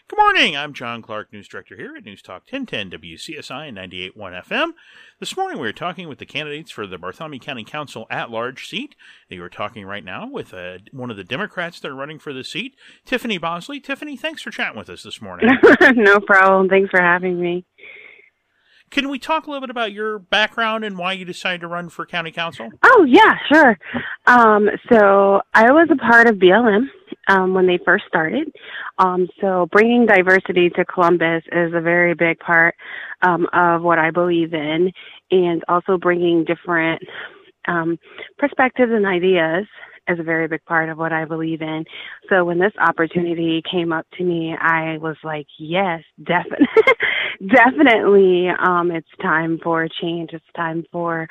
Good morning. I'm John Clark, News Director here at News Talk 1010 WCSI and 98.1 FM. This morning we were talking with the candidates for the Bartholomew County Council at-large seat. They were talking right now with one of the Democrats that are running for the seat, Tiffany Bosley. Tiffany, thanks for chatting with us this morning. No problem. Thanks for having me. Can we talk a little bit about your background and why you decided to run for county council? Oh, yeah, sure. So I was a part of BLM when they first started. So bringing diversity to Columbus is a very big part of what I believe in, and also bringing different perspectives and ideas is a very big part of what I believe in. So when this opportunity came up to me, I was like, yes, definitely. Definitely, it's time for a change. It's time for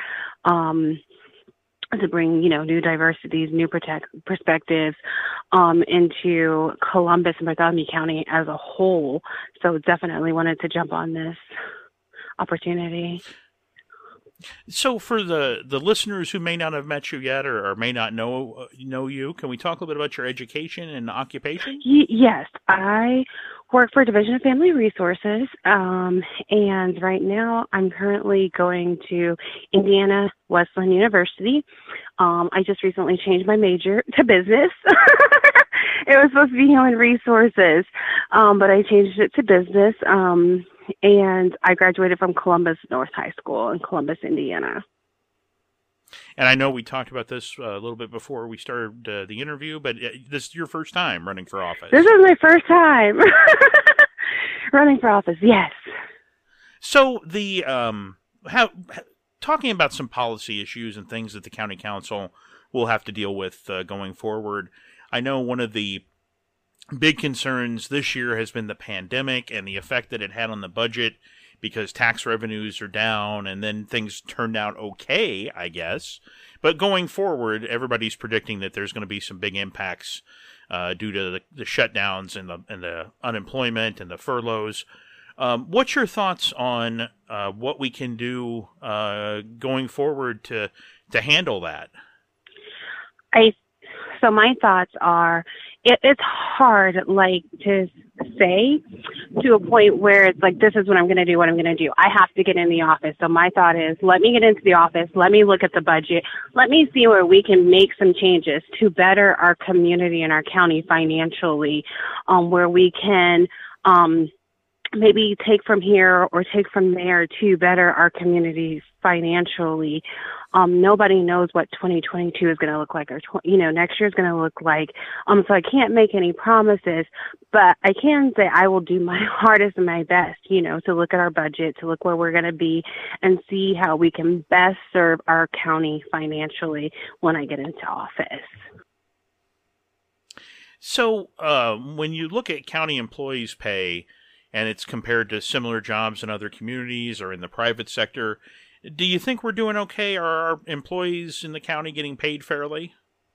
to bring, new diversities, new perspectives into Columbus and Bartholomew County as a whole. So definitely wanted to jump on this opportunity. So for the listeners who may not have met you yet or may not know you, can we talk a little bit about your education and occupation? Yes, I work for Division of Family Resources, and right now I'm currently going to Indiana Wesleyan University. I just recently changed my major to business. It was supposed to be human resources, but I changed it to business, and I graduated from Columbus North High School in Columbus, Indiana. And I know we talked about this a little bit before we started the interview, but this is your first time running for office. This is my first time running for office, yes. So the talking about some policy issues and things that the county council will have to deal with going forward, I know one of the big concerns this year has been the pandemic and the effect that it had on the budget, because tax revenues are down and then things turned out okay, I guess. But going forward, everybody's predicting that there's going to be some big impacts due to the shutdowns and the unemployment and the furloughs. What's your thoughts on what we can do going forward to handle that? So my thoughts are, it's hard, to say to a point where it's like, this is what I'm going to do, I have to get in the office. So my thought is, let me get into the office. Let me look at the budget. Let me see where we can make some changes to better our community and our county financially, where we can maybe take from here or take from there to better our communities financially. Nobody knows what 2022 is going to look like, or next year is going to look like. So I can't make any promises, but I can say I will do my hardest and my best, to look at our budget, to look where we're going to be, and see how we can best serve our county financially when I get into office. So when you look at county employees' pay, and it's compared to similar jobs in other communities or in the private sector, do you think we're doing okay? Are our employees in the county getting paid fairly?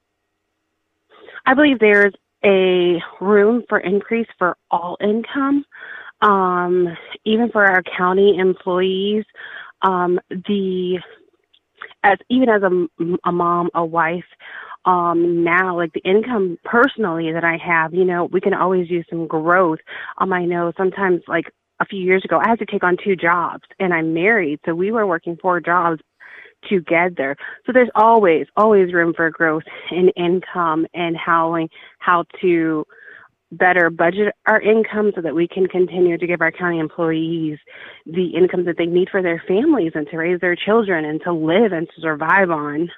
I believe there's a room for increase for all income, even for our county employees. Even as a mom, a wife, now, the income personally that I have, we can always use some growth. I know sometimes, a few years ago, I had to take on 2 jobs, and I'm married, so we were working 4 jobs together. So there's always room for growth in income, and how to better budget our income so that we can continue to give our county employees the income that they need for their families and to raise their children and to live and to survive on.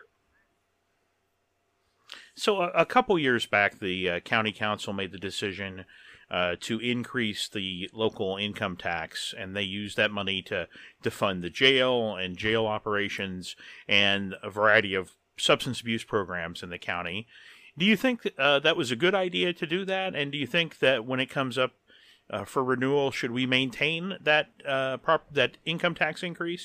So a couple years back, the county council made the decision to increase the local income tax, and they used that money to fund the jail and jail operations and a variety of substance abuse programs in the county. Do you think that was a good idea to do that? And do you think that when it comes up for renewal, should we maintain that that income tax increase?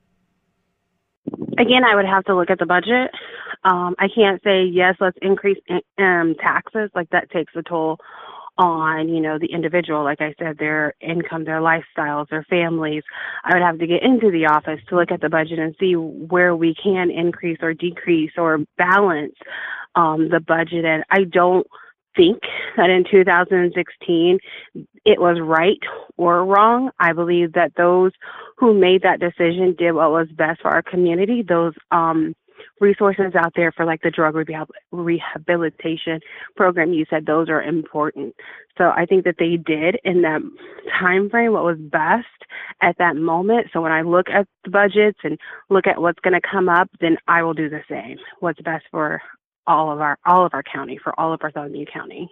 Again, I would have to look at the budget. I can't say, yes, let's increase taxes. That takes a toll on, the individual. Like I said, their income, their lifestyles, their families. I would have to get into the office to look at the budget and see where we can increase or decrease or balance the budget. And I don't think that in 2016 it was right or wrong. I believe that those who made that decision did what was best for our community. Those resources out there for like the drug rehabilitation program, you said those are important. So I think that they did in that time frame what was best at that moment. So when I look at the budgets and look at what's going to come up, then I will do the same. What's best for all of our county, for all of Bartholomew County.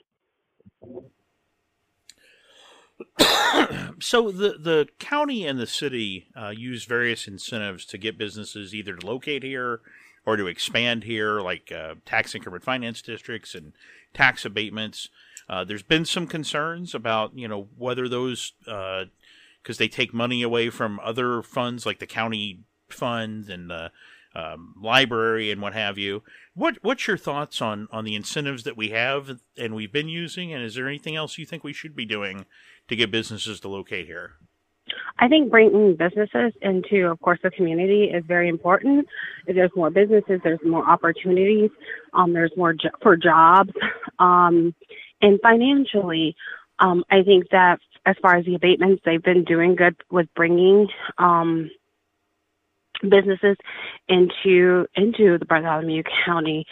So the county and the city use various incentives to get businesses either to locate here or to expand here, like tax increment finance districts and tax abatements. There's been some concerns about, whether those, because they take money away from other funds like the county fund and the library and what have you. What's your thoughts on the incentives that we have and we've been using, and is there anything else you think we should be doing to get businesses to locate here? I think bringing businesses into, of course, the community is very important. If there's more businesses, there's more opportunities. There's more for jobs, and financially, I think that as far as the abatements, they've been doing good with bringing businesses into the Bartholomew County.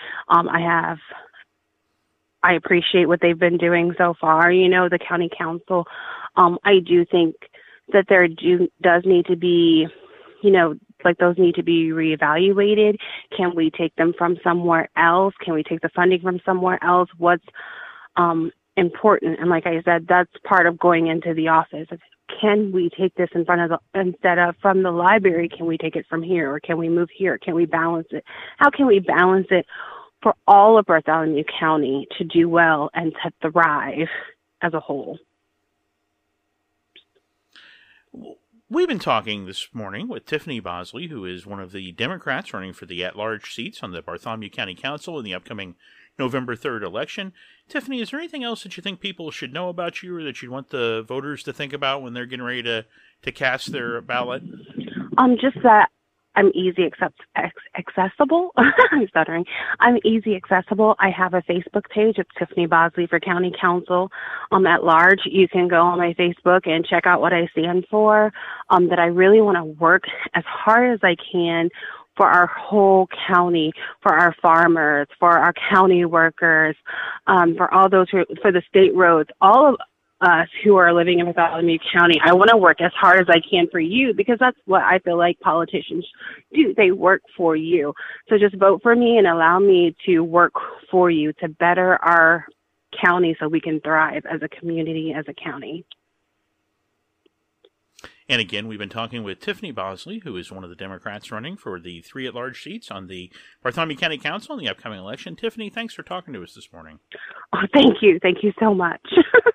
I appreciate what they've been doing so far. The county council. I do think that there does need to be, those need to be reevaluated. Can we take them from somewhere else? Can we take the funding from somewhere else? What's important? And like I said, that's part of going into the office. Can we take this instead of from the library? Can we take it from here, or can we move here? Can we balance it? How can we balance it for all of Bartholomew County to do well and to thrive as a whole? We've been talking this morning with Tiffany Bosley, who is one of the Democrats running for the at-large seats on the Bartholomew County Council in the upcoming November 3rd election. Tiffany, is there anything else that you think people should know about you or that you want the voters to think about when they're getting ready to cast their ballot? Just that I'm easy accessible. I'm stuttering. I'm easy accessible. I have a Facebook page. It's Tiffany Bosley for County Council at large. You can go on my Facebook and check out what I stand for, that I really want to work as hard as I can for our whole county, for our farmers, for our county workers, for all those for the state roads, all of us who are living in Bartholomew County. I want to work as hard as I can for you, because that's what I feel like politicians do. They work for you. So just vote for me and allow me to work for you to better our county so we can thrive as a community, as a county. And again, we've been talking with Tiffany Bosley, who is one of the Democrats running for the 3 at-large seats on the Bartholomew County Council in the upcoming election. Tiffany, thanks for talking to us this morning. Oh, thank you. Thank you so much.